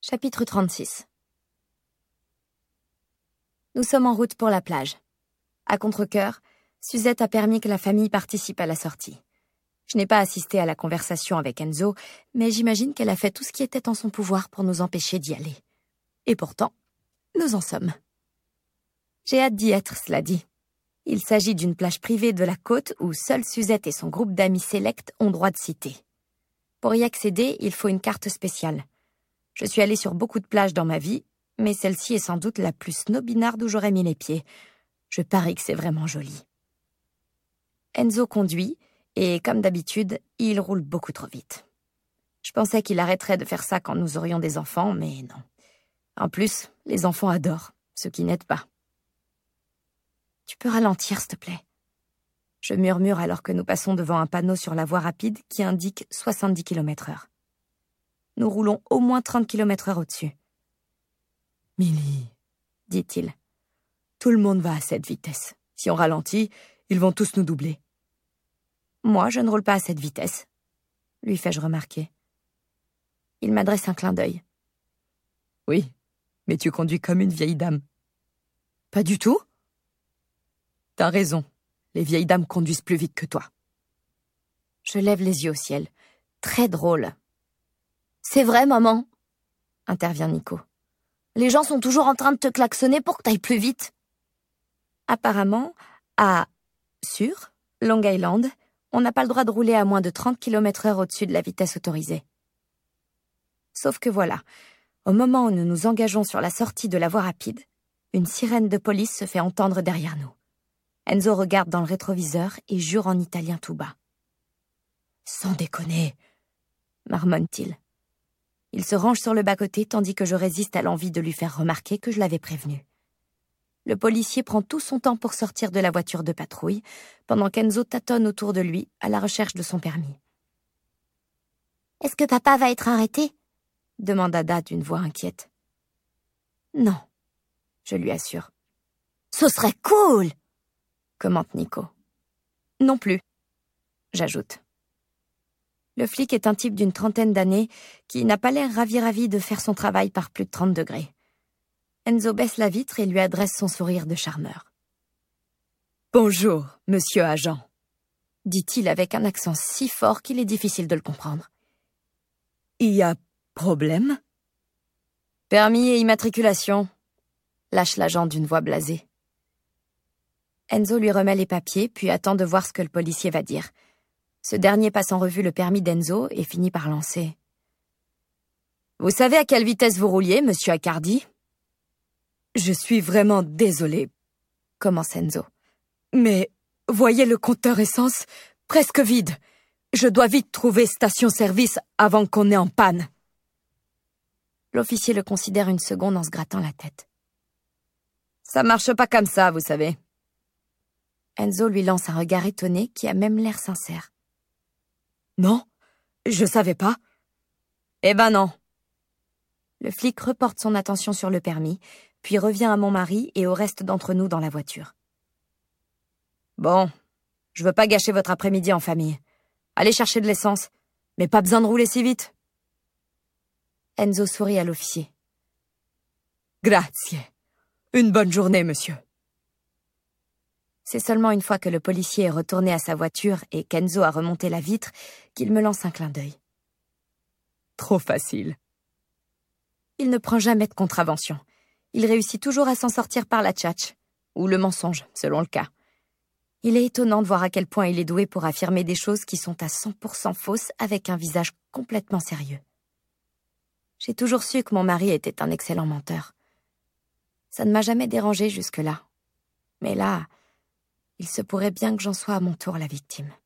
Chapitre 36. Nous sommes en route pour la plage. À contre-cœur, Suzette a permis que la famille participe à la sortie. Je n'ai pas assisté à la conversation avec Enzo, mais j'imagine qu'elle a fait tout ce qui était en son pouvoir pour nous empêcher d'y aller. Et pourtant, nous en sommes. J'ai hâte d'y être, cela dit. Il s'agit d'une plage privée de la côte où seule Suzette et son groupe d'amis sélects ont droit de citer. Pour y accéder, il faut une carte spéciale. Je suis allée sur beaucoup de plages dans ma vie, mais celle-ci est sans doute la plus snobinarde où j'aurais mis les pieds. Je parie que c'est vraiment joli. Enzo conduit, et comme d'habitude, il roule beaucoup trop vite. Je pensais qu'il arrêterait de faire ça quand nous aurions des enfants, mais non. En plus, les enfants adorent, ce qui n'aide pas. « Tu peux ralentir, s'il te plaît ?» Je murmure alors que nous passons devant un panneau sur la voie rapide qui indique 70 km/h. Nous roulons au moins 30 km/h au-dessus. « Milly, dit-il, tout le monde va à cette vitesse. Si on ralentit, ils vont tous nous doubler. » Moi, je ne roule pas à cette vitesse, lui fais-je remarquer. Il m'adresse un clin d'œil. Oui, mais tu conduis comme une vieille dame. Pas du tout. T'as raison, les vieilles dames conduisent plus vite que toi. Je lève les yeux au ciel. Très drôle. C'est vrai, maman, intervient Nico. Les gens sont toujours en train de te klaxonner pour que t'ailles plus vite. Apparemment, sur Long Island, on n'a pas le droit de rouler à moins de 30 km/h au-dessus de la vitesse autorisée. Sauf que voilà, au moment où nous nous engageons sur la sortie de la voie rapide, une sirène de police se fait entendre derrière nous. Enzo regarde dans le rétroviseur et jure en italien tout bas. « Sans déconner !» marmonne-t-il. Il se range sur le bas-côté tandis que je résiste à l'envie de lui faire remarquer que je l'avais prévenu. Le policier prend tout son temps pour sortir de la voiture de patrouille, pendant qu'Enzo tâtonne autour de lui à la recherche de son permis. « Est-ce que papa va être arrêté ?» demande Ada d'une voix inquiète. « Non, » je lui assure. « Ce serait cool !» commente Nico. « Non plus », j'ajoute. Le flic est un type d'une trentaine d'années qui n'a pas l'air ravi de faire son travail par plus de 30 degrés. Enzo baisse la vitre et lui adresse son sourire de charmeur. « Bonjour, monsieur agent », dit-il avec un accent si fort qu'il est difficile de le comprendre. « Il y a problème ?»« Permis et immatriculation », lâche l'agent d'une voix blasée. Enzo lui remet les papiers, puis attend de voir ce que le policier va dire. Ce dernier passe en revue le permis d'Enzo et finit par lancer. « Vous savez à quelle vitesse vous rouliez, monsieur Accardi ?»« Je suis vraiment désolé, » commence Enzo. « Mais voyez le compteur essence, presque vide. Je dois vite trouver station-service avant qu'on ait en panne. » L'officier le considère une seconde en se grattant la tête. « Ça marche pas comme ça, vous savez. » Enzo lui lance un regard étonné qui a même l'air sincère. « Non, je savais pas. »« Eh ben non. » Le flic reporte son attention sur le permis, puis revient à mon mari et au reste d'entre nous dans la voiture. « Bon, je veux pas gâcher votre après-midi en famille. Allez chercher de l'essence, mais pas besoin de rouler si vite. » Enzo sourit à l'officier. « Grazie. Une bonne journée, monsieur. » C'est seulement une fois que le policier est retourné à sa voiture et qu'Enzo a remonté la vitre qu'il me lance un clin d'œil. Trop facile. Il ne prend jamais de contravention. Il réussit toujours à s'en sortir par la tchatche, ou le mensonge, selon le cas. Il est étonnant de voir à quel point il est doué pour affirmer des choses qui sont à 100% fausses avec un visage complètement sérieux. J'ai toujours su que mon mari était un excellent menteur. Ça ne m'a jamais dérangé jusque-là. Mais là, il se pourrait bien que j'en sois à mon tour la victime.